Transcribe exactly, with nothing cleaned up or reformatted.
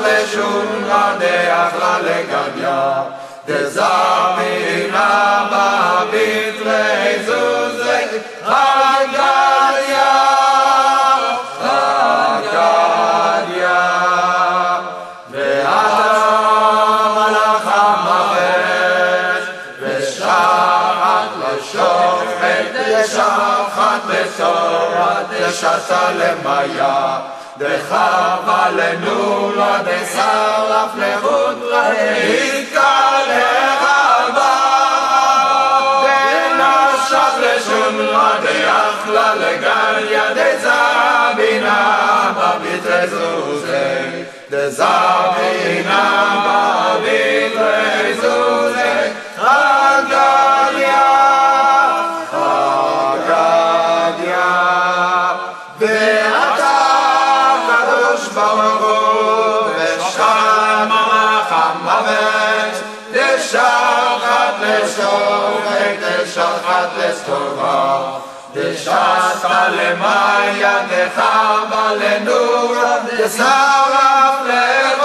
לשונרה דאכלה לגדיה דזמינה בביטלי זוזי חגדיה חגדיה ואתה מלאך המוות ושחט לשופט ושחט לסורת דשסה למיה דחבה לנולה דשרף לחודרה דהיכה לחבה דנשך לשונרה דאכלה לגדיה דזמינה בביטלי זוזי דזמינה בביטלי זוזי חגדיה חגדיה ואתה קדוש ברוך הוא ושם מלאך המוות דשחט לשופט דשחט לסתורה דשסה למיה דחבה לנורה דשרף